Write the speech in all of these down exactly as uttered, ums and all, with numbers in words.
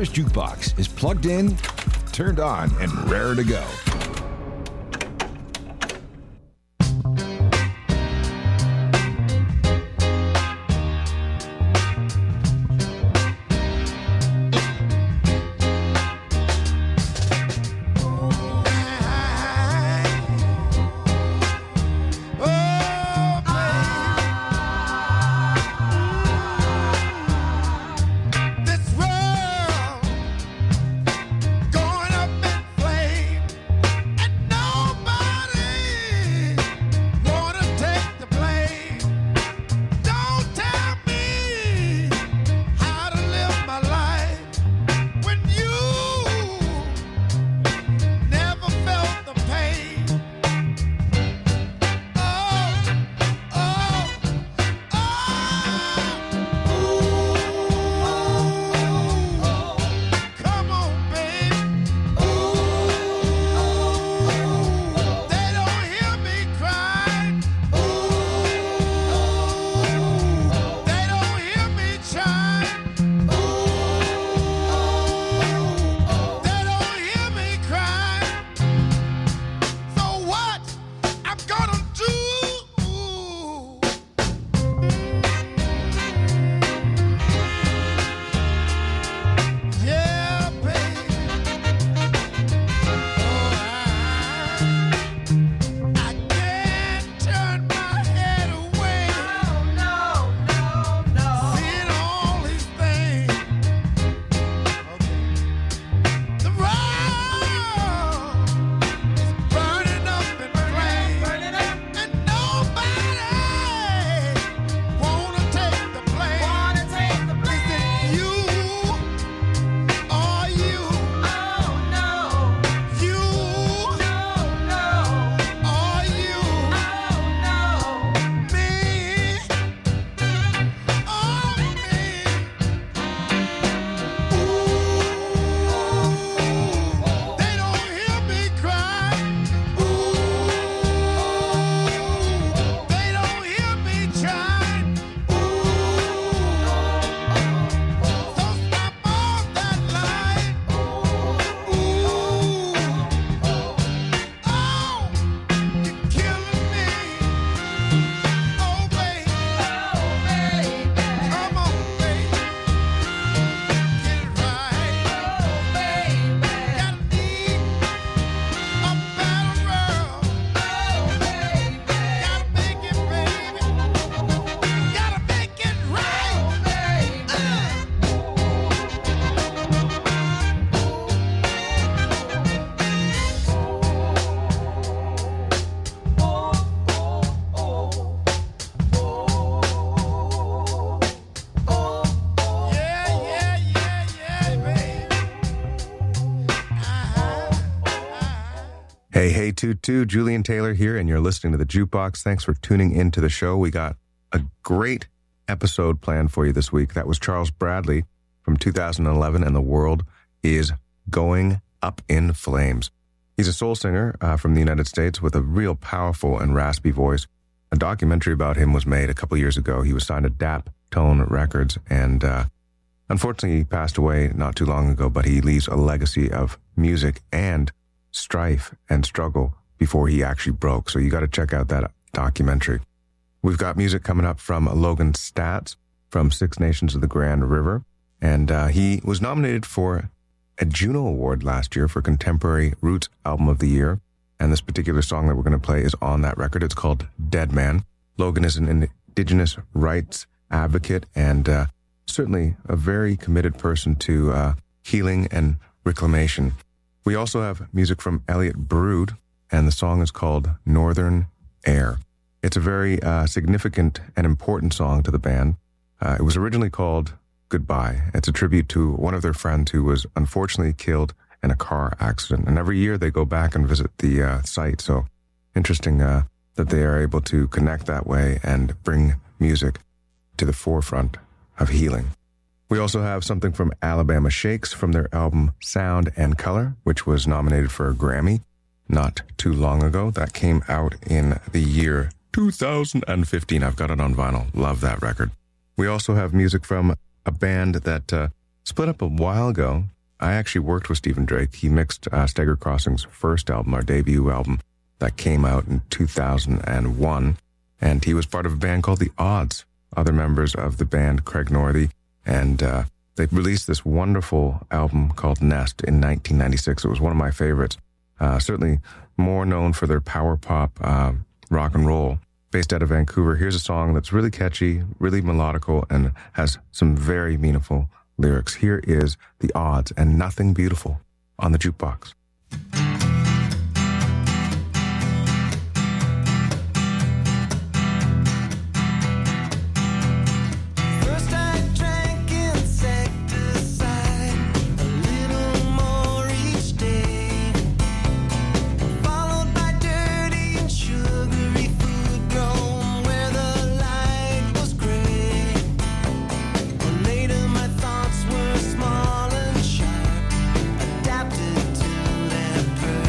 Taylor's Jukebox is plugged in, turned on, and raring to go. Hey, hey, toot toot, Julian Taylor here, and you're listening to The Jukebox. Thanks for tuning into the show. We got a great episode planned for you this week. That was Charles Bradley from two thousand eleven, and the world is going up in flames. He's a soul singer uh, from the United States with a real powerful and raspy voice. A documentary about him was made a couple years ago. He was signed to Dap Tone Records, and uh, unfortunately he passed away not too long ago, but he leaves a legacy of music and strife and struggle before he actually broke. So you got to check out that documentary. We've got music coming up from Logan Staats from Six Nations of the Grand River. And uh, he was nominated for a Juno Award last year for Contemporary Roots Album of the Year. And this particular song that we're going to play is on that record. It's called Dead Man. Logan is an Indigenous rights advocate and uh, certainly a very committed person to uh, healing and reclamation. We also have music from Elliot Brood, and the song is called Northern Air. It's a very uh, significant and important song to the band. Uh, it was originally called Goodbye. It's a tribute to one of their friends who was unfortunately killed in a car accident. And every year they go back and visit the uh, site. So interesting uh, that they are able to connect that way and bring music to the forefront of healing. We also have something from Alabama Shakes from their album Sound and Color, which was nominated for a Grammy not too long ago. That came out in the year two thousand fifteen. I've got it on vinyl. Love that record. We also have music from a band that uh, split up a while ago. I actually worked with Stephen Drake. He mixed uh, Stagger Crossing's first album, our debut album, that came out in two thousand one. And he was part of a band called The Odds, other members of the band, Craig Northey. And uh, they released this wonderful album called Nest in nineteen ninety-six. It was one of my favorites. Uh, certainly more known for their power pop uh, rock and roll. Based out of Vancouver, here's a song that's really catchy, really melodical, and has some very meaningful lyrics. Here is The Odds and Nothing Beautiful on the Jukebox. Small and sharp, adapted to their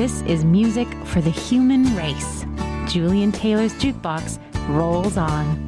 This is music for the human race. Julian Taylor's Jukebox rolls on.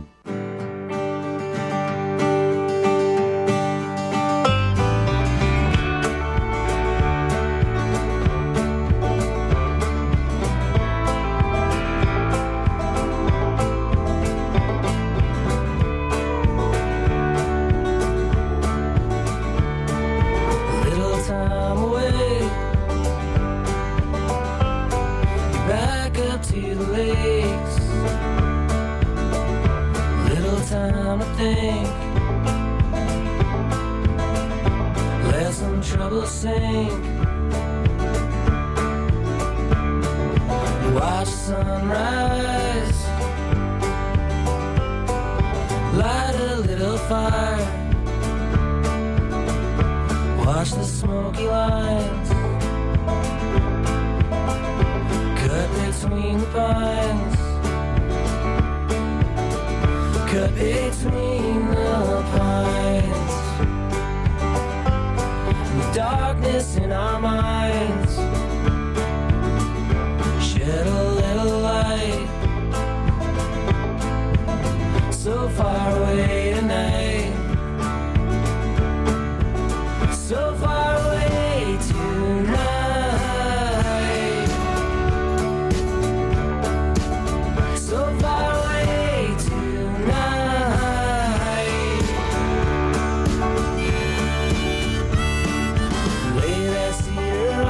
Late I see her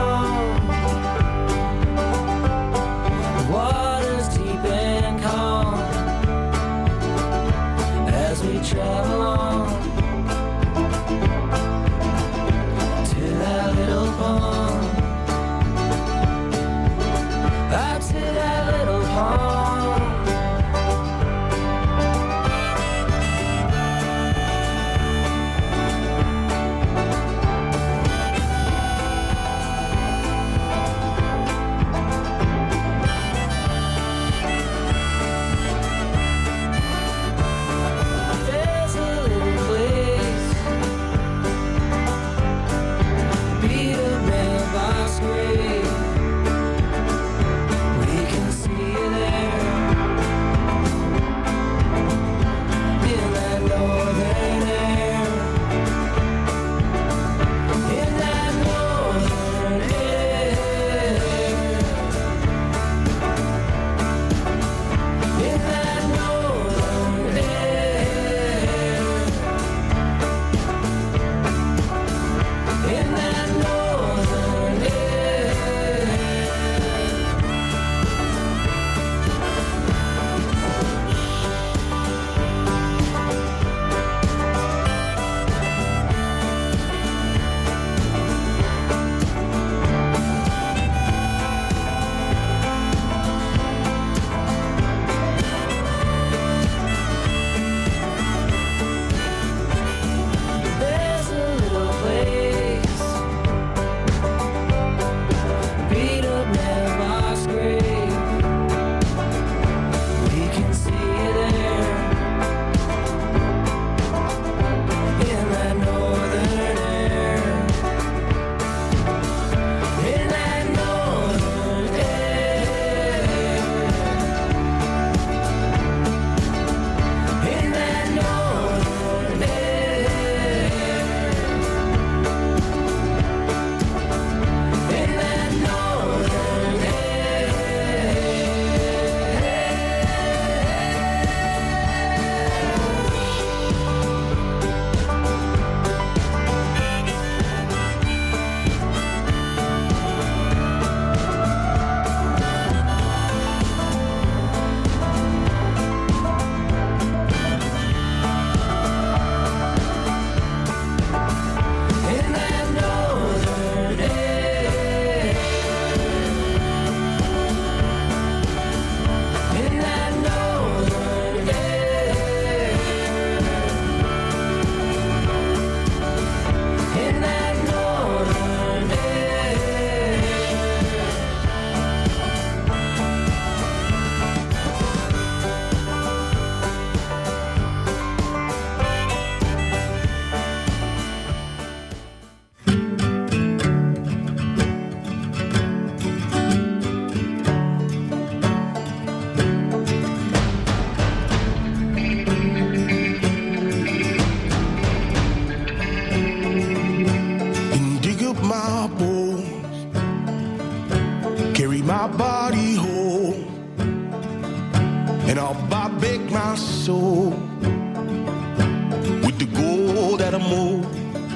my soul with the gold that I mold.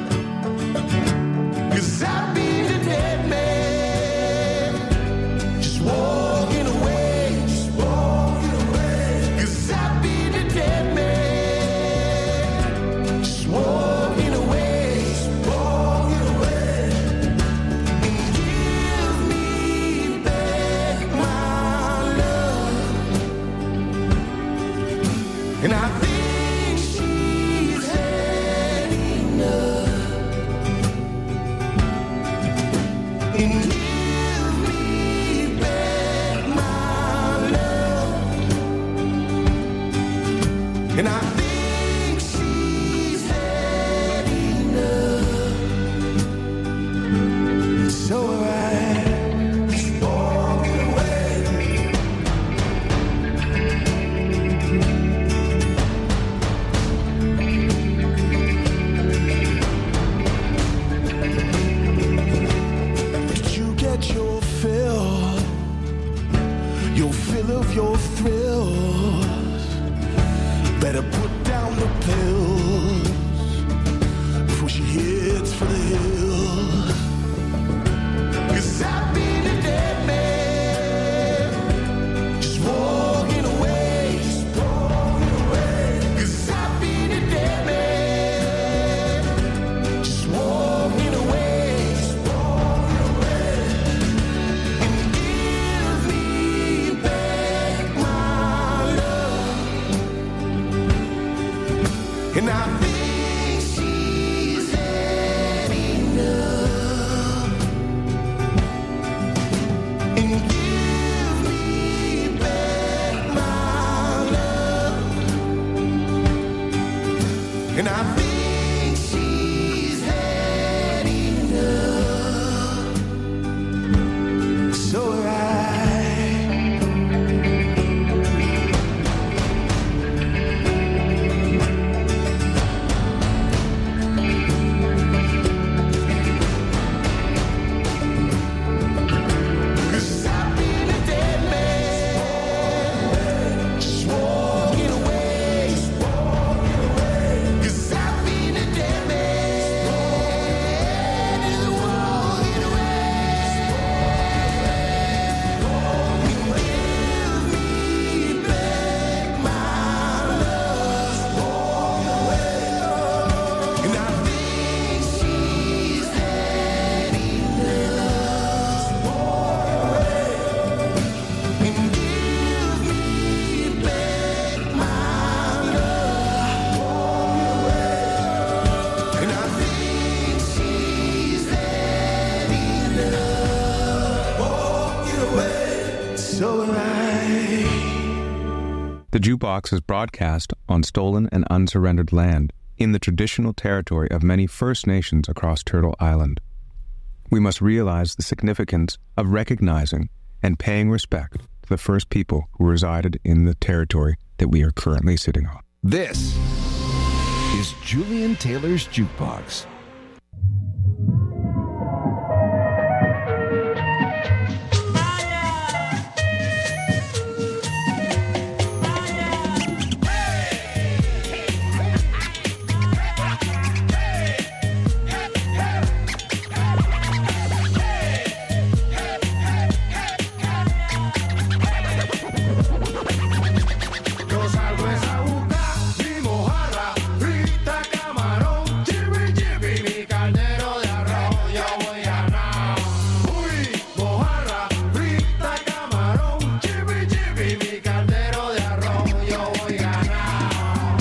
'Cause I've been a dead man, just walking away, just walking away. 'Cause I've been a dead man, just walking away, just walking away. And give me back my love. And I think she's had enough. And give me back my love. And I think she's had enough. So I just walking away. Did you get your fill? Your fill of your thrills. Better put down the pills before she hits for the hills. 'Cause I've been a dead man, just walking away, just walking away. 'Cause I've been a dead man, just walking away, just walking away. And give me back my love. And I think she's had enough. And give me back my love. And I think she's had enough. So I Cause I've been a dead man, just walking away, just walking away. 'Cause I've been a dead man, just walking away. And give me back my love, walking away. And I think she's had enough. And give me back my love. And I think she's had enough. Walking away. So am I. The Jukebox is broadcast on stolen and unsurrendered land in the traditional territory of many First Nations across Turtle Island. We must realize the significance of recognizing and paying respect to the first people who resided in the territory that we are currently sitting on. This is Julian Taylor's Jukebox. Yo salgo es a buscar mi mojarra, frita, camarón, chibi, chibi, mi caldero de arroz, yo voy ganado. Uy, mojarra, frita, camarón, chibi, chibi, mi caldero de arroz, yo voy ganado.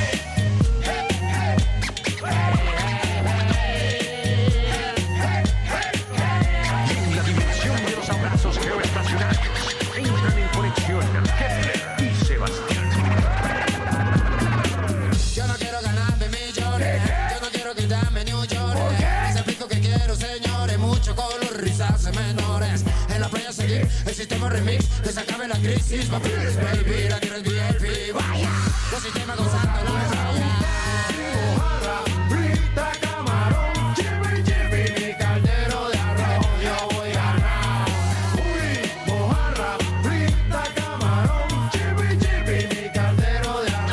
La dimensión de los abrazos geoestacionarios entran en conexión Kepler y Sebastián. Yo no quiero ganarme millones, yo no quiero quitarme ni un llore. Les explico que quiero, señores, mucho color, risas menores. En la playa seguir el sistema remix, que se acabe la crisis. Papi, baby, la quiero el V I P, vaya. Los sistemas gozando la playa. Frita, camarón, chibi, chibi, mi caldero de arroz, yo voy ganado. Uy, mojarra, frita, camarón, chibi, chibi, mi caldero de arroz.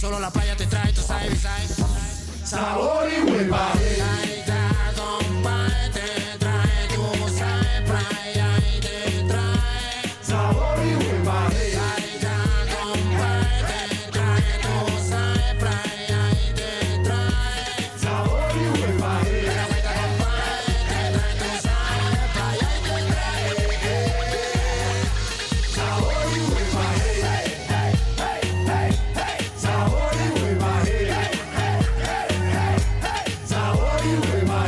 Solo la playa te trae, tú sabes, sabes. Sabor y hueva. Ay, ya, compadre, te trae, tú sabes, playa y te trae. Sabor y hueva. Ay, ya, compadre, te trae, tú sabes, playa y te trae. Sabor y hueva. La vuelta, compadre, te trae, tú sabes, playa y te trae. Sabor y hueva. Sabor y hueva. Sabor y hueva.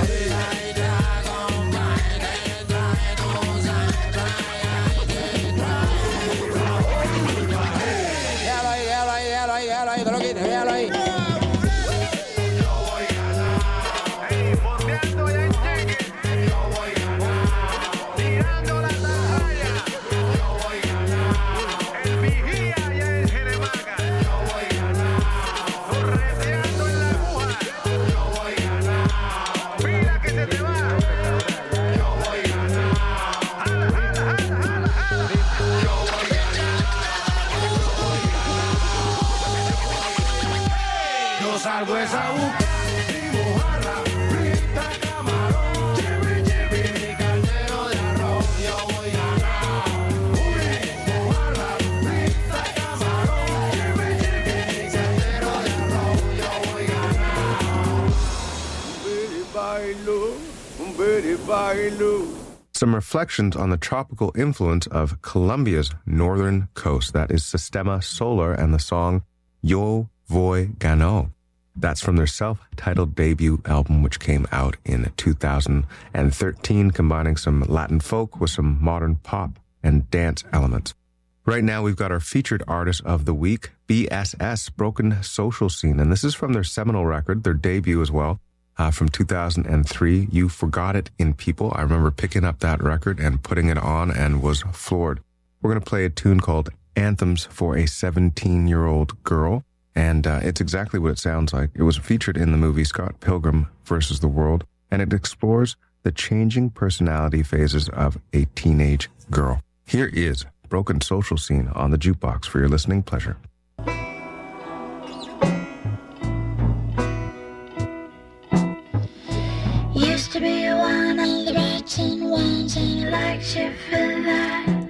Déjalo ahí, déjalo ahí, déjalo ahí, déjalo ahí, te lo quites, déjalo ahí. Ey, fondeando ya el cheque. Tirando la tajaya. El vigía ya en Jeremaca. Correteando en la aguja. Mira que se te va. Jala, jala, jala, jala, jala. Yo salgo es a buscar mi mojarra, frita, camarón, chibi, chibi, mi caldero de arroz, yo voy ganado. Uy, mojarra, frita, camarón, chibi, chibi, mi caldero de arroz, yo voy ganado. Un beri bailo, Some reflections on the tropical influence of Colombia's northern coast. That is Sistema Solar and the song Yo Voy Gano. That's from their self-titled debut album, which came out in two thousand thirteen, combining some Latin folk with some modern pop and dance elements. Right now, we've got our featured artist of the week, B S S, Broken Social Scene. And this is from their seminal record, their debut as well, uh, from two thousand three, You Forgot It in People. I remember picking up that record and putting it on and was floored. We're going to play a tune called Anthems for a seventeen-year-old Girl. And uh, it's exactly what it sounds like. It was featured in the movie Scott Pilgrim versus the World, and it explores the changing personality phases of a teenage girl. Here is Broken Social Scene on the Jukebox for your listening pleasure. Used to be one of the writing ones, and I liked you for that.